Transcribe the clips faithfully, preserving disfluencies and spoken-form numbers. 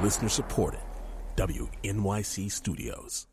Listener supported. W N Y C Studios.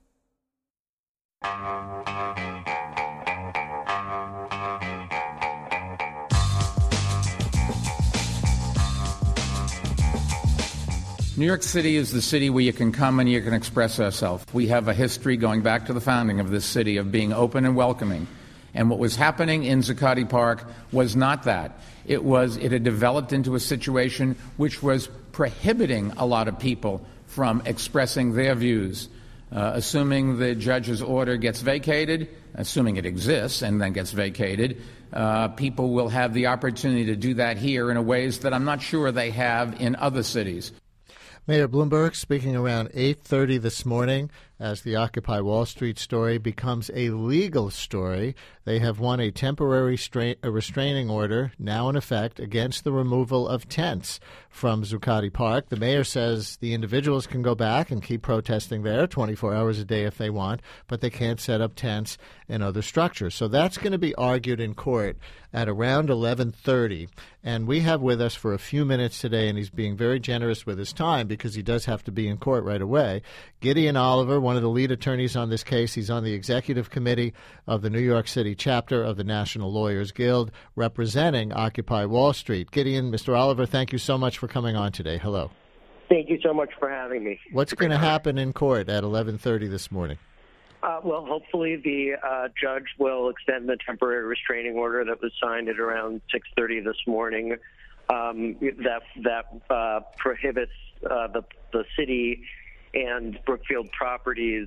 New York City is the city where you can come and you can express yourself. We have a history going back to the founding of this city of being open and welcoming. And what was happening in Zuccotti Park was not that. It was, it had developed into a situation which was prohibiting a lot of people from expressing their views. Uh, assuming the judge's order gets vacated, assuming it exists and then gets vacated, uh, people will have the opportunity to do that here in a ways that I'm not sure they have in other cities. Mayor Bloomberg speaking around eight thirty this morning as the Occupy Wall Street story becomes a legal story. They have won a temporary stra- a restraining order now in effect against the removal of tents from Zuccotti Park. The mayor says the individuals can go back and keep protesting there twenty-four hours a day if they want, but they can't set up tents and other structures. So that's going to be argued in court at around eleven thirty. And we have with us for a few minutes today, and he's being very generous with his time because he does have to be in court right away, Gideon Oliver, one of the lead attorneys on this case. He's on the executive committee of the New York City chapter of the National Lawyers Guild, representing Occupy Wall Street. Gideon, Mister Oliver, thank you so much for coming on today. Hello. Thank you so much for having me. What's going to happen in court at eleven thirty this morning? Uh, well, hopefully the uh, judge will extend the temporary restraining order that was signed at around six thirty this morning. Um, that that uh, prohibits uh, the the city and Brookfield Properties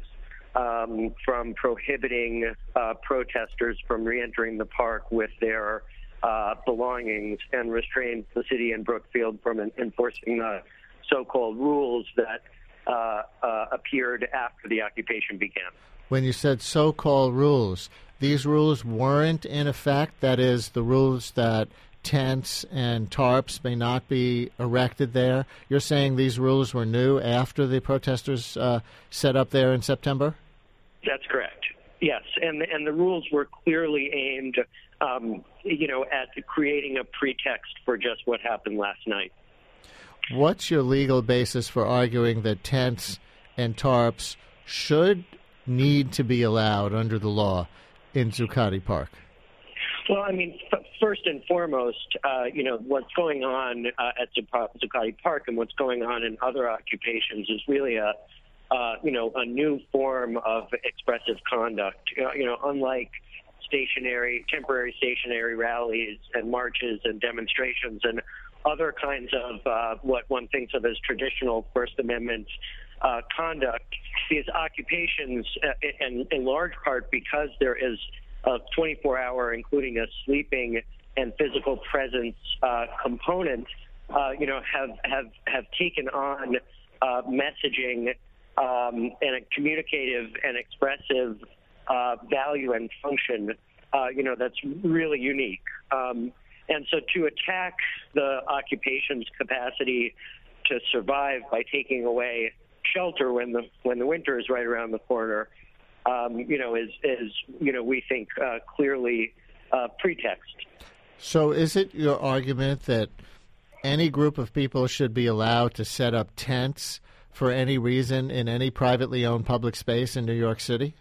um, from prohibiting uh, protesters from reentering the park with their uh, belongings, and restrains the city and Brookfield from en- enforcing the so-called rules that uh, uh, appeared after the occupation began. When you said so-called rules, these rules weren't in effect? That is, the rules that tents and tarps may not be erected there? You're saying these rules were new after the protesters uh, set up there in September? That's correct. Yes, and and the rules were clearly aimed, um, you know, at creating a pretext for just what happened last night. What's your legal basis for arguing that tents and tarps should need to be allowed under the law in Zuccotti Park? Well, I mean, f- first and foremost, uh, you know, what's going on uh, at Zuccotti Park and what's going on in other occupations is really a, uh, you know, a new form of expressive conduct. You know, you know, unlike stationary, temporary stationary rallies and marches and demonstrations and other kinds of uh, what one thinks of as traditional First Amendment uh, conduct, these occupations, uh, in, in large part because there is a twenty-four hour, including a sleeping and physical presence uh, component, uh, you know, have have have taken on uh, messaging um, and a communicative and expressive uh, value and function, uh, you know, that's really unique. Um, and so, to attack the occupation's capacity to survive by taking away shelter when the when the winter is right around the corner, Um, you know, is, is, you know, we think uh, clearly uh, pretext. So is it your argument that any group of people should be allowed to set up tents for any reason in any privately owned public space in New York City?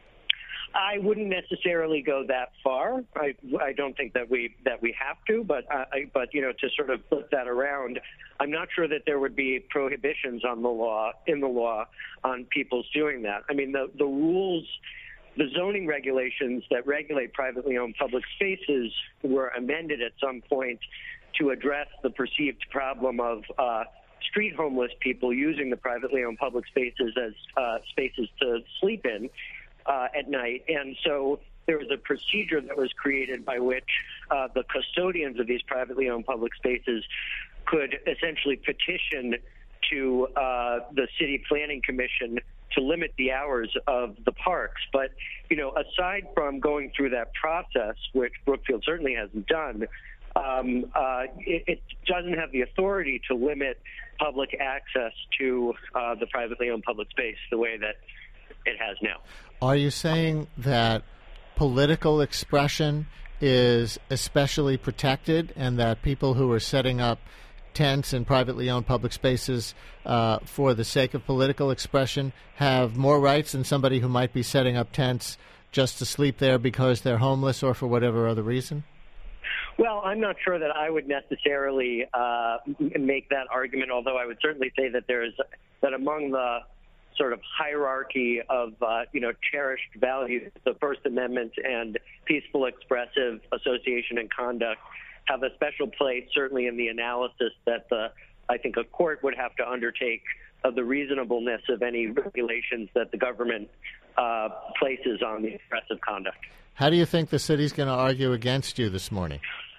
I wouldn't necessarily go that far. I, I don't think that we that we have to, but uh, I, but you know, to sort of flip that around, I'm not sure that there would be prohibitions on the law in the law on people's doing that. I mean, the the rules, the zoning regulations that regulate privately owned public spaces were amended at some point to address the perceived problem of uh, street homeless people using the privately owned public spaces as uh, spaces to sleep in Uh, at night. And so there was a procedure that was created by which uh, the custodians of these privately owned public spaces could essentially petition to uh, the City Planning Commission to limit the hours of the parks. But, you know, aside from going through that process, which Brookfield certainly hasn't done, um, uh, it, it doesn't have the authority to limit public access to uh, the privately owned public space the way that it has now. Are you saying that political expression is especially protected and that people who are setting up tents in privately owned public spaces uh, for the sake of political expression have more rights than somebody who might be setting up tents just to sleep there because they're homeless or for whatever other reason? Well, I'm not sure that I would necessarily uh, make that argument, although I would certainly say that there's that among the sort of hierarchy of, uh, you know, cherished values, the First Amendment and peaceful expressive association and conduct have a special place, certainly in the analysis that the, I think a court would have to undertake of the reasonableness of any regulations that the government uh, places on the expressive conduct. How do you think the city's going to argue against you this morning?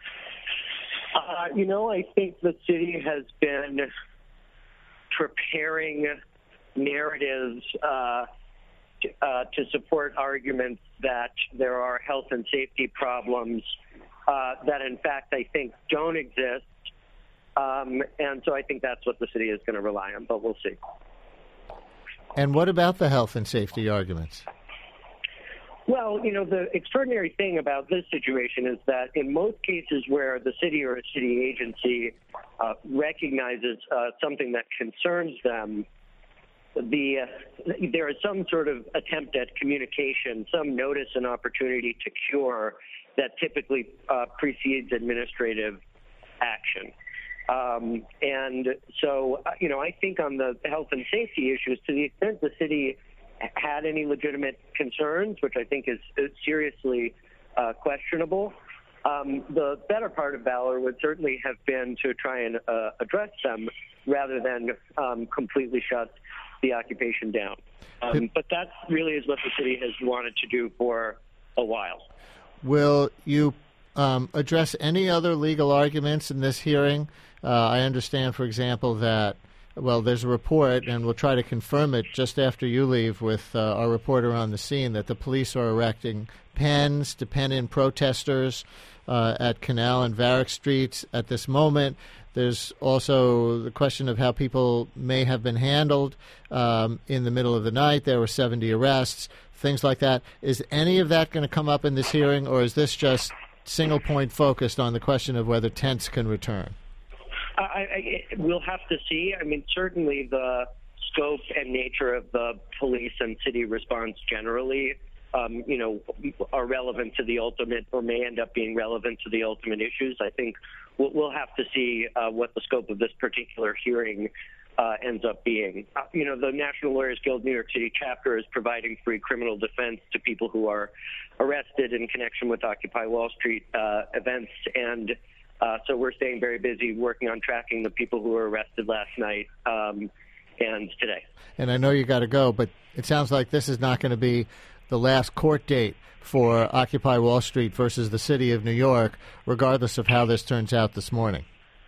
Uh, you know, I think the city has been preparing narratives uh, to, uh, to support arguments that there are health and safety problems uh, that, in fact, I think don't exist. Um, and so I think that's what the city is going to rely on, but we'll see. And what about the health and safety arguments? Well, you know, the extraordinary thing about this situation is that in most cases where the city or a city agency uh, recognizes uh, something that concerns them, the uh, there is some sort of attempt at communication, some notice and opportunity to cure that typically uh, precedes administrative action. Um, and so, uh, you know, I think on the health and safety issues, to the extent the city had any legitimate concerns, which I think is, is seriously uh, questionable, um, the better part of valor would certainly have been to try and uh, address them rather than um, completely shut the occupation down. Um, but that really is what the city has wanted to do for a while. Will you um, address any other legal arguments in this hearing? Uh, I understand, for example, that Well, there's a report, and we'll try to confirm it just after you leave with uh, our reporter on the scene, that the police are erecting pens to pen in protesters uh, at Canal and Varick Streets at this moment. There's also the question of how people may have been handled um, in the middle of the night. There were seventy arrests, things like that. Is any of that going to come up in this hearing, or is this just single point focused on the question of whether tents can return? I, I, we'll have to see. I mean, certainly the scope and nature of the police and city response generally, um, you know, are relevant to the ultimate, or may end up being relevant to the ultimate issues. I think we'll, we'll have to see uh, what the scope of this particular hearing uh, ends up being. Uh, you know, the National Lawyers Guild New York City chapter is providing free criminal defense to people who are arrested in connection with Occupy Wall Street uh, events, and Uh, so we're staying very busy working on tracking the people who were arrested last night um, and today. And I know you got to go, but it sounds like this is not going to be the last court date for Occupy Wall Street versus the city of New York, regardless of how this turns out this morning.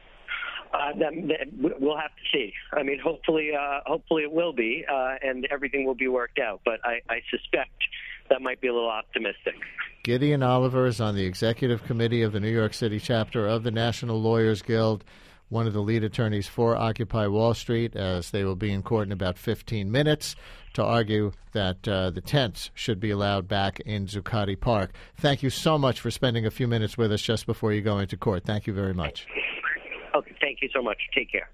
Uh, that, that, we'll have to see. I mean, hopefully, uh, hopefully it will be, uh, and everything will be worked out. But I, I suspect that might be a little optimistic. Gideon Oliver is on the executive committee of the New York City chapter of the National Lawyers Guild, one of the lead attorneys for Occupy Wall Street, as they will be in court in about fifteen minutes to argue that uh, the tents should be allowed back in Zuccotti Park. Thank you so much for spending a few minutes with us just before you go into court. Thank you very much. Okay, thank you so much. Take care.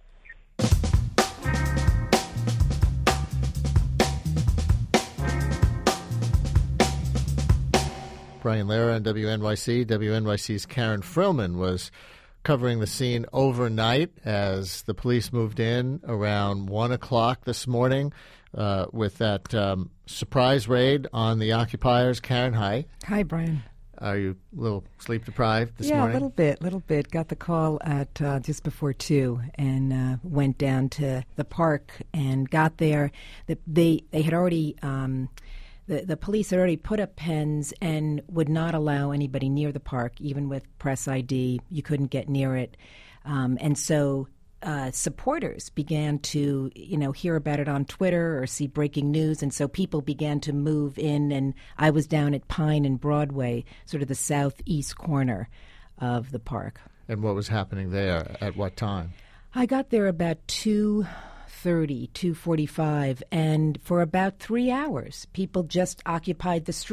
Brian Lehrer on W N Y C. W N Y C's Karen Frillman was covering the scene overnight as the police moved in around one o'clock this morning uh, with that um, surprise raid on the occupiers. Karen, hi. Hi, Brian. Are you a little sleep deprived this yeah, morning? Yeah, a little bit, little bit. Got the call at uh, just before two and uh, went down to the park and got there. The, they, they had already... Um, The, the police had already put up pens and would not allow anybody near the park, even with press I D. You couldn't get near it. Um, and so uh, supporters began to, you know, hear about it on Twitter or see breaking news. And so people began to move in. And I was down at Pine and Broadway, sort of the southeast corner of the park. And what was happening there at what time? I got there about two thirty, two forty-five, and for about three hours, people just occupied the street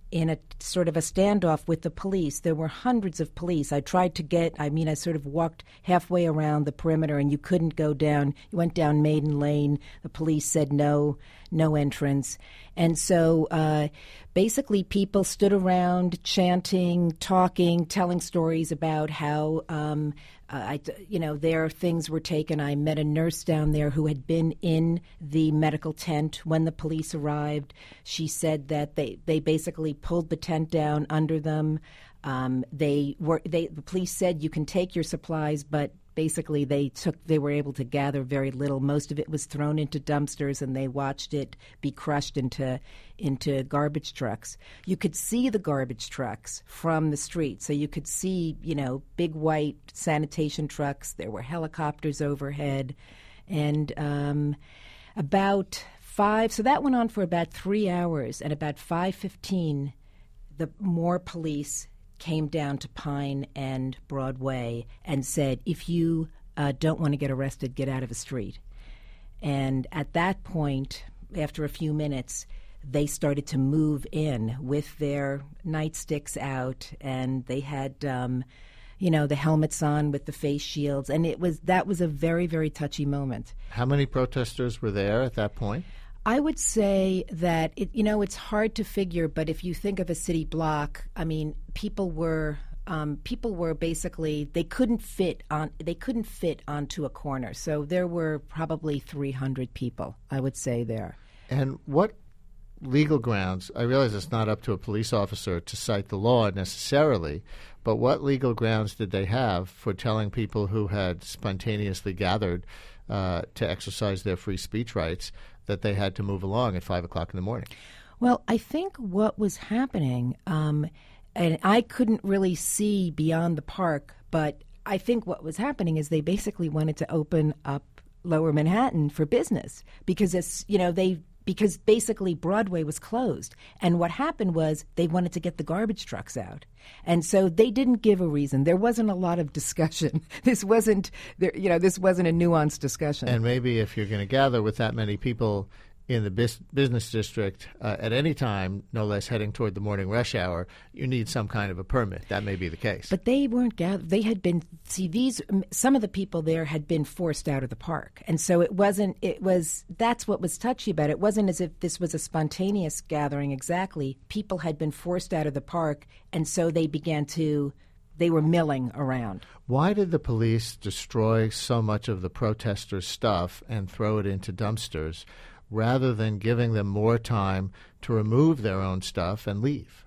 in a sort of a standoff with the police. There were hundreds of police. I tried to get, I mean, I sort of walked halfway around the perimeter, and you couldn't go down. You went down Maiden Lane. The police said no, no entrance. And so uh, basically people stood around chanting, talking, telling stories about how, um, uh, I, you know, their things were taken. I met a nurse down there who had been in the medical tent when the police arrived. She said that they, they basically pulled the tent down under them. Um, they were they the police said you can take your supplies, but basically they took they were able to gather very little. Most of it was thrown into dumpsters, and they watched it be crushed into into garbage trucks. You could see the garbage trucks from the street, so you could see, you know, big white sanitation trucks. There were helicopters overhead, and um, about five. So that went on for about three hours, and about five fifteen, the more police came down to Pine and Broadway and said, if you uh, don't want to get arrested, get out of the street. And at that point, after a few minutes, they started to move in with their nightsticks out, and they had, um, you know, the helmets on with the face shields. And it was that was a very, very touchy moment. How many protesters were there at that point? I would say that, it, you know, it's hard to figure, but if you think of a city block, I mean, people were um, people were basically they couldn't fit on they couldn't fit onto a corner. So there were probably three hundred people, I would say, there. And what legal grounds? I realize it's not up to a police officer to cite the law necessarily, but what legal grounds did they have for telling people who had spontaneously gathered uh, to exercise their free speech rights that they had to move along at five o'clock in the morning? Well, I think what was happening, um, and I couldn't really see beyond the park, but I think what was happening is they basically wanted to open up Lower Manhattan for business because it's, you know, they because basically Broadway was closed. And what happened was they wanted to get the garbage trucks out. And so they didn't give a reason. There wasn't a lot of discussion. This wasn't, there, you know, this wasn't a nuanced discussion. And maybe if you're going to gather with that many people in the bis- business district uh, at any time, no less heading toward the morning rush hour, you need some kind of a permit. That may be the case. But they weren't gathered. They had been, see, these, some of the people there had been forced out of the park. And so it wasn't, it was, that's what was touchy about it. It wasn't as if this was a spontaneous gathering exactly. People had been forced out of the park, and so they began to, they were milling around. Why did the police destroy so much of the protesters' stuff and throw it into dumpsters, rather than giving them more time to remove their own stuff and leave?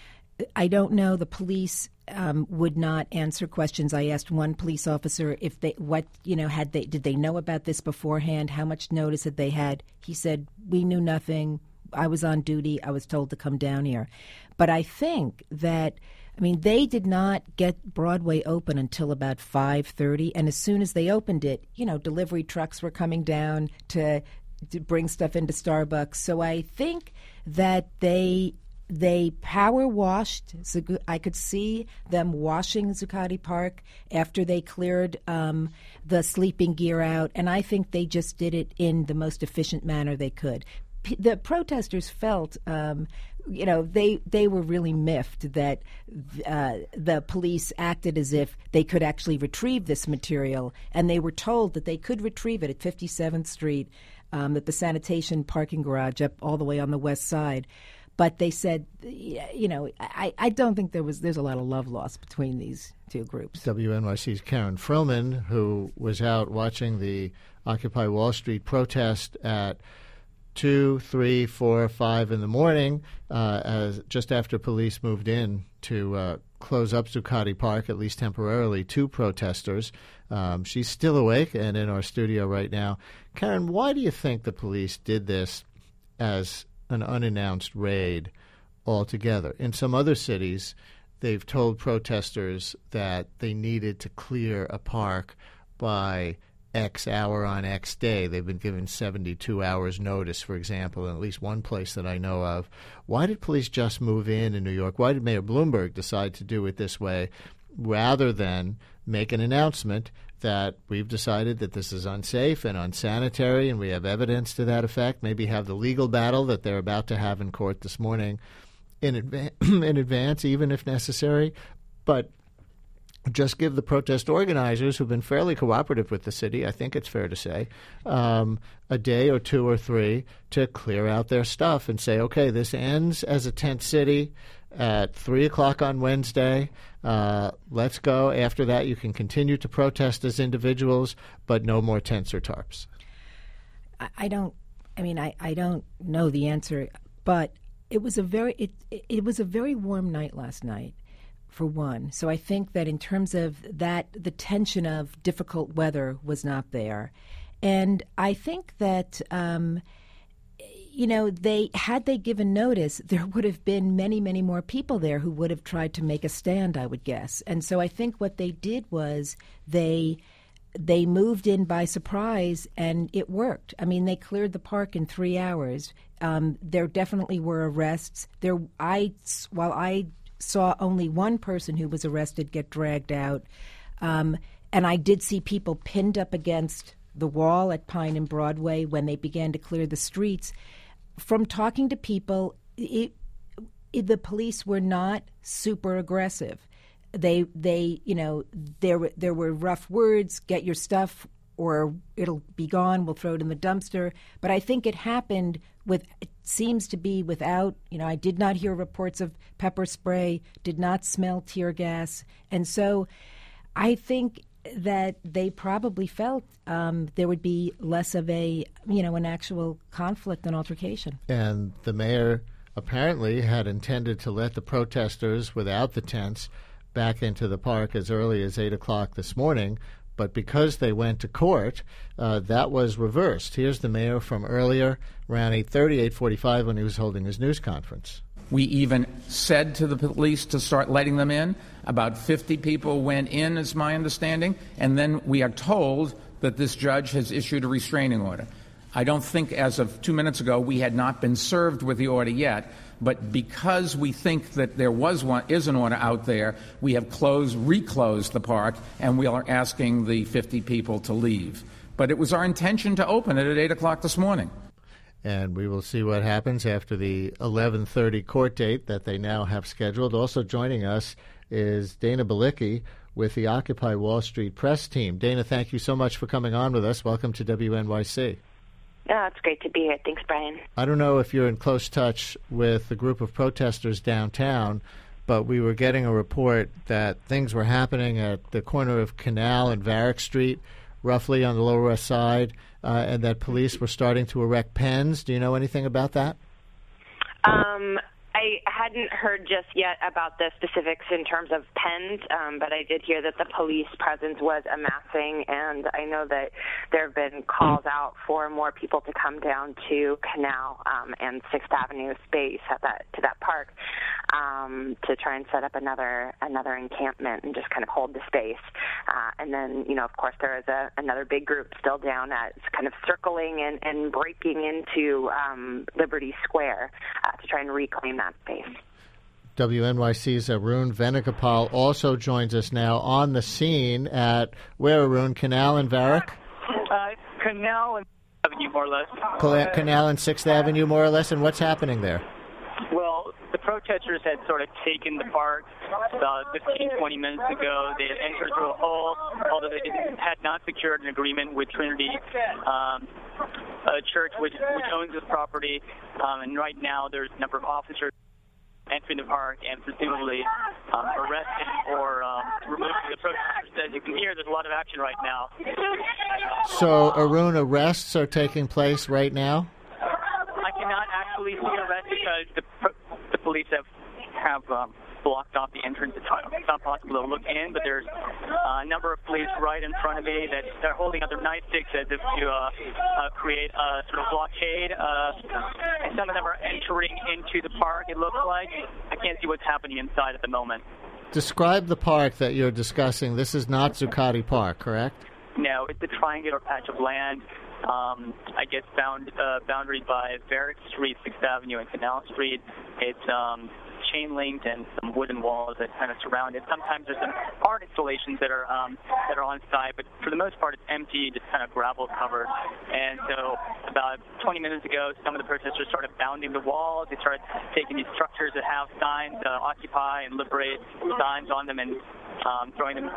I don't know. The police um, would not answer questions. I asked one police officer if they, what, you know, had they, did they know about this beforehand? How much notice had they had? He said, we knew nothing. I was on duty. I was told to come down here. But I think that, I mean, they did not get Broadway open until about five thirty. And as soon as they opened it, you know, delivery trucks were coming down to to bring stuff into Starbucks. So I think that they they power washed. I could see them washing Zuccotti Park after they cleared um, the sleeping gear out, and I think they just did it in the most efficient manner they could. P- the protesters felt, um, you know, they they were really miffed that uh, the police acted as if they could actually retrieve this material, and they were told that they could retrieve it at fifty-seventh Street. Um, at the sanitation parking garage up all the way on the west side. But they said, you know, I, I don't think there was there's a lot of love lost between these two groups. W N Y C's Karen Frillman, who was out watching the Occupy Wall Street protest at two, three, four, five in the morning, uh, as just after police moved in to uh, close up Zuccotti Park, at least temporarily, to protesters. Um, she's still awake and in our studio right now. Karen, why do you think the police did this as an unannounced raid altogether? In some other cities, they've told protesters that they needed to clear a park by X hour on X day. They've been given seventy-two hours notice, for example, in at least one place that I know of. Why did police just move in in New York? Why did Mayor Bloomberg decide to do it this way rather than make an announcement that we've decided that this is unsafe and unsanitary and we have evidence to that effect, maybe have the legal battle that they're about to have in court this morning, in, adva- in advance, even if necessary. But just give the protest organizers, who've been fairly cooperative with the city, I think it's fair to say, um, a day or two or three to clear out their stuff and say, okay, this ends as a tent city at three o'clock on Wednesday. Uh, let's go. After that, you can continue to protest as individuals, but no more tents or tarps. I, I don't, I mean, I, I don't know the answer, but it was a very, it, it was a very warm night last night. For one. So I think that in terms of that, the tension of difficult weather was not there. And I think that, um, you know, they had they given notice, there would have been many, many more people there who would have tried to make a stand, I would guess. And so I think what they did was they they moved in by surprise, and it worked. I mean, they cleared the park in three hours. Um, there definitely were arrests. There, I while I. saw only one person who was arrested get dragged out. Um, and I did see people pinned up against the wall at Pine and Broadway when they began to clear the streets. From talking to people, it, it, the police were not super aggressive. They, they, you know, there, there were rough words, get your stuff or it'll be gone, we'll throw it in the dumpster. But I think it happened with, it seems to be without, you know, I did not hear reports of pepper spray, did not smell tear gas. And so I think that they probably felt um, there would be less of a, you know, an actual conflict and altercation. And the mayor apparently had intended to let the protesters without the tents back into the park as early as eight o'clock this morning. But because they went to court, uh, that was reversed. Here's the mayor from earlier, around eight thirty, eight forty-five, when he was holding his news conference. We even said to the police to start letting them in. About fifty people went in, is my understanding. And then we are told that this judge has issued a restraining order. I don't think as of two minutes ago we had not been served with the order yet. But because we think that there was one, is an order out there, we have closed, reclosed the park, and we are asking the fifty people to leave. But it was our intention to open it at eight o'clock this morning. And we will see what happens after the eleven thirty court date that they now have scheduled. Also joining us is Dana Balicki with the Occupy Wall Street press team. Dana, thank you so much for coming on with us. Welcome to W N Y C. Oh, it's great to be here. Thanks, Brian. I don't know if you're in close touch with the group of protesters downtown, but we were getting a report that things were happening at the corner of Canal and Varick Street, roughly on the Lower West Side, uh, and that police were starting to erect pens. Do you know anything about that? Um, I hadn't heard just yet about the specifics in terms of pens, um, but I did hear that the police presence was amassing, and I know that there have been calls out for more people to come down to Canal um, and Sixth Avenue space at that to that park um, to try and set up another another encampment and just kind of hold the space. Uh, and then, you know, of course, there is a, another big group still down at kind of circling and, and breaking into um, Liberty Square uh, to try and reclaim that space. W N Y C's Arun Venugopal also joins us now on the scene at, where, Arun, Canal and Varick? Uh, Canal and Avenue, more or less. Cal- Canal and Sixth Avenue, more or less, and what's happening there? Well, the protesters had sort of taken the park about fifteen, twenty minutes ago. They had entered through a hole, although they had not secured an agreement with Trinity um, a Church, which, which owns this property. Um, and right now there's a number of officers entering the park and presumably um, arresting or um, removing the protesters. As you can hear, there's a lot of action right now. So, Arun, arrests are taking place right now? I cannot actually see arrests because the, the police have have um, blocked off the entrance. It's not possible to look in, but there's uh, a number of police right in front of me that they're holding up their nightsticks as if to uh, uh, create a sort of blockade. Uh, and some of them are entering into the park, it looks like. I can't see what's happening inside at the moment. Describe the park that you're discussing. This is not Zuccotti Park, correct? No, it's a triangular patch of land. Um, I guess bound uh, boundaried by Varick Street, Sixth Avenue, and Canal Street. It's um, chain linked and some wooden walls that kind of surround it. Sometimes there's some art installations that are um, that are on site, but for the most part it's empty, just kind of gravel covered. And so about twenty minutes ago, some of the protesters started bounding the walls. They started taking these structures that have signs, uh, occupy and liberate signs on them, and um, throwing them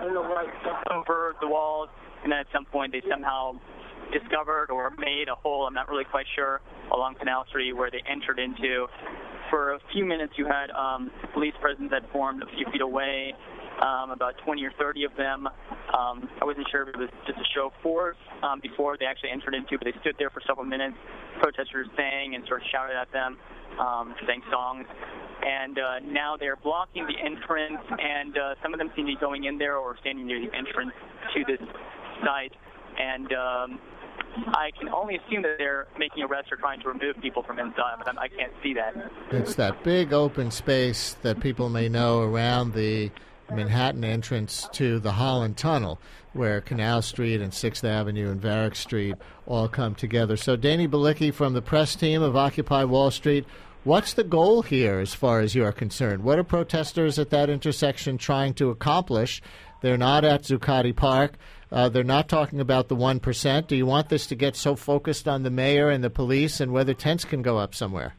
over the walls. And then at some point they somehow discovered or made a hole, I'm not really quite sure, along Canal Street where they entered into. For a few minutes you had um, police presence that formed a few feet away, um, about twenty or thirty of them. Um, I wasn't sure if it was just a show of force um, before they actually entered into, but they stood there for several minutes. Protesters sang and sort of shouted at them, um, sang songs. And uh, now they're blocking the entrance, and uh, some of them seem to be going in there or standing near the entrance to this site. And um, I can only assume that they're making arrests or trying to remove people from inside, but I'm, I can't see that. It's that big open space that people may know around the Manhattan entrance to the Holland Tunnel, where Canal Street and sixth Avenue and Varick Street all come together. So, Danny Balicki from the press team of Occupy Wall Street, what's the goal here as far as you are concerned? What are protesters at that intersection trying to accomplish? They're not at Zuccotti Park. Uh, they're not talking about the one percent. Do you want this to get so focused on the mayor and the police and whether tents can go up somewhere?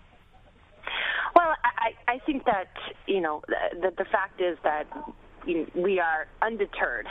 Well, I, I think that, you know, the, the fact is that we are undeterred,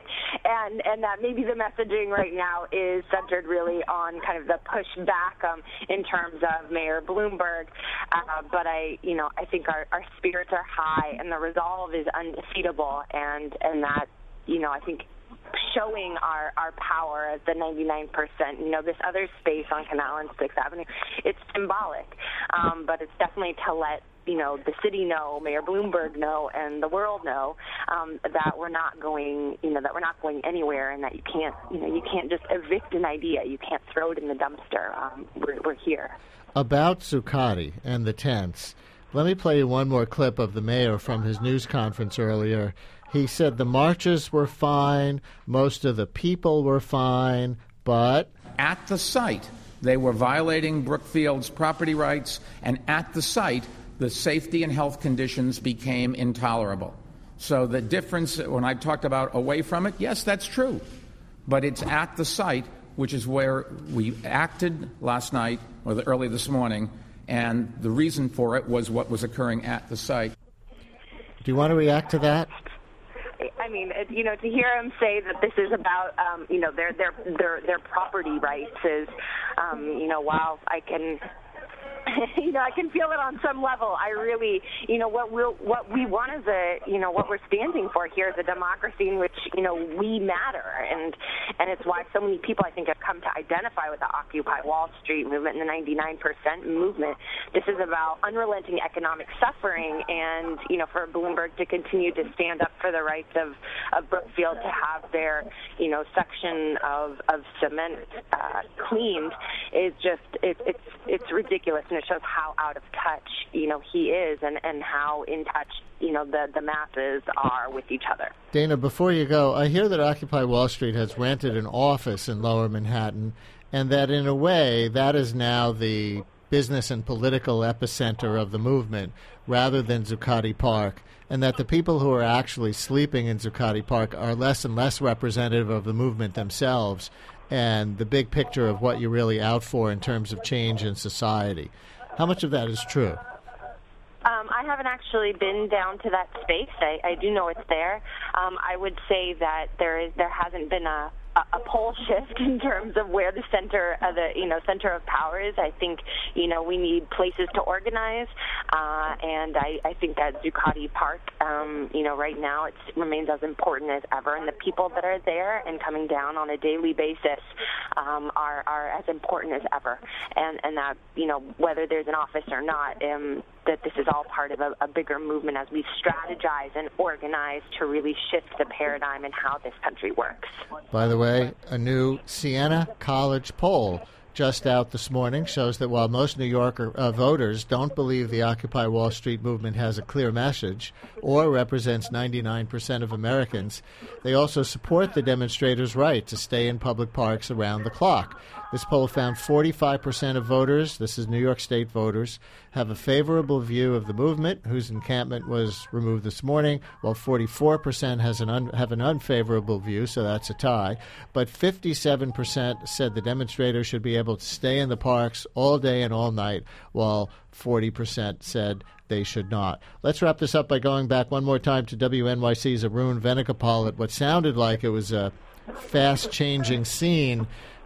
and and that maybe the messaging right now is centered really on kind of the pushback um, in terms of Mayor Bloomberg. Uh, but I, you know, I think our, our spirits are high, and the resolve is undefeatable, and and that, you know, I think showing our, our power as the ninety-nine percent, you know, this other space on Canal and sixth Avenue, it's symbolic, um, but it's definitely to let, you know, the city know, Mayor Bloomberg know, and the world know um, that we're not going, you know, that we're not going anywhere, and that you can't, you know, you can't just evict an idea. You can't throw it in the dumpster. Um, we're, we're here. About Zuccotti and the tents, let me play you one more clip of the mayor from his news conference earlier. He said the marches were fine, most of the people were fine, but at the site, they were violating Brookfield's property rights, and at the site, the safety and health conditions became intolerable. So the difference, when I talked about away from it, yes, that's true. But it's at the site, which is where we acted last night or the, early this morning, and the reason for it was what was occurring at the site. Do you want to react to that? I mean, you know, to hear him say that this is about, um, you know, their their their their property rights is, um, you know, while I can. You know, I can feel it on some level. I really, you know, what we what we want is a, you know, what we're standing for here is a democracy in which, you know, we matter, and and it's why so many people, I think, have come to identify with the Occupy Wall Street movement and the ninety-nine percent movement. This is about unrelenting economic suffering, and, you know, for Bloomberg to continue to stand up for the rights of, of Brookfield to have their, you know, section of of cement uh, cleaned is just it, it's it's ridiculous. And it shows how out of touch, you know, he is, and, and how in touch, you know, the, the masses are with each other. Dana, before you go, I hear that Occupy Wall Street has rented an office in Lower Manhattan, and that in a way that is now the business and political epicenter of the movement rather than Zuccotti Park, and that the people who are actually sleeping in Zuccotti Park are less and less representative of the movement themselves and the big picture of what you're really out for in terms of change in society. How much of that is true? Um, I haven't actually been down to that space. I, I do know it's there. Um, I would say that there is there hasn't been a a pole shift in terms of where the center of the you know center of power is. I think you know we need places to organize, uh, and I, I think that Zuccotti Park, um, you know, right now it remains as important as ever, and the people that are there and coming down on a daily basis um, are are as important as ever. And and that you know whether there's an office or not, um, that this is all part of a, a bigger movement as we strategize and organize to really shift the paradigm in how this country works. By the way, a new Siena College poll just out this morning shows that while most New Yorker uh, voters don't believe the Occupy Wall Street movement has a clear message or represents ninety-nine percent of Americans, they also support the demonstrators' right to stay in public parks around the clock. This poll found forty-five percent of voters, this is New York State voters, have a favorable view of the movement, whose encampment was removed this morning, while forty-four percent has an un- have an unfavorable view, so that's a tie. But fifty-seven percent said the demonstrators should be able to stay in the parks all day and all night, while forty percent said they should not. Let's wrap this up by going back one more time to W N Y C's Arun Venugopal at what sounded like it was a fast-changing scene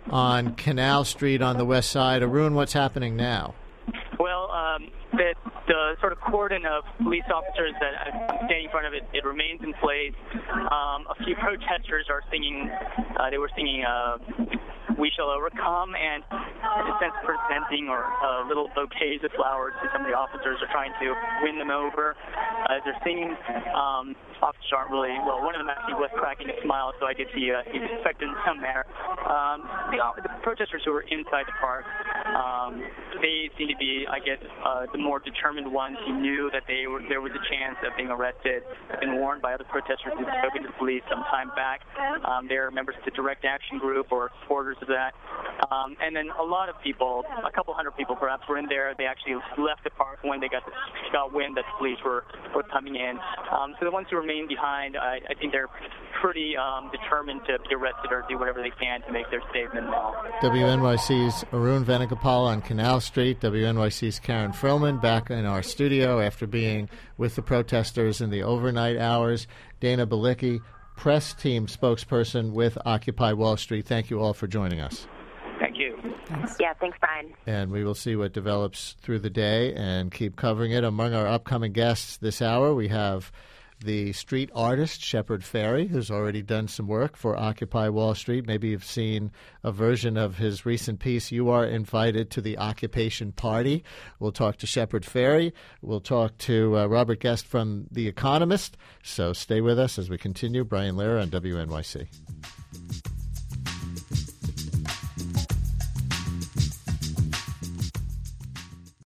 on Canal Street on the west side. Arun, what's happening now? Well, um, the, the sort of cordon of police officers that I'm standing in front of it, it remains in place. Um, a few protesters are singing, uh, they were singing uh, We Shall Overcome, and in a sense presenting or uh, little bouquets of flowers to some of the officers are trying to win them over. Uh, as they're singing, um, officers aren't really, well, one of them actually was cracking a smile, so I did see uh, he's expecting some there. Um, the, the protesters who were inside the park, um, they seem to be, I guess, uh, the more determined ones who knew that they were, there was a chance of being arrested, have been warned by other protesters who've spoken to the police some time back. Um, they're members of the Direct Action Group or supporters of that. Um, and then a lot of people, a couple hundred people perhaps, were in there. They actually left the park when they got, the, got wind that the police were, were coming in. Um, so the ones who remain behind, I, I think they're pretty um, determined to be arrested or do whatever they can to make their statement now. W N Y C's Arun Venugopal on Canal Street. W N Y C's Karen Frillman back in our studio after being with the protesters in the overnight hours. Dana Balicki, press team spokesperson with Occupy Wall Street. Thank you all for joining us. Thank you. Thanks. Yeah, thanks, Brian. And we will see what develops through the day and keep covering it. Among our upcoming guests this hour, we have the street artist Shepard Fairey, who's already done some work for Occupy Wall Street. Maybe you've seen a version of his recent piece, You Are Invited to the Occupation Party. We'll talk to Shepard Fairey. We'll talk to uh, Robert Guest from The Economist. So stay with us as we continue. Brian Lehrer on W N Y C.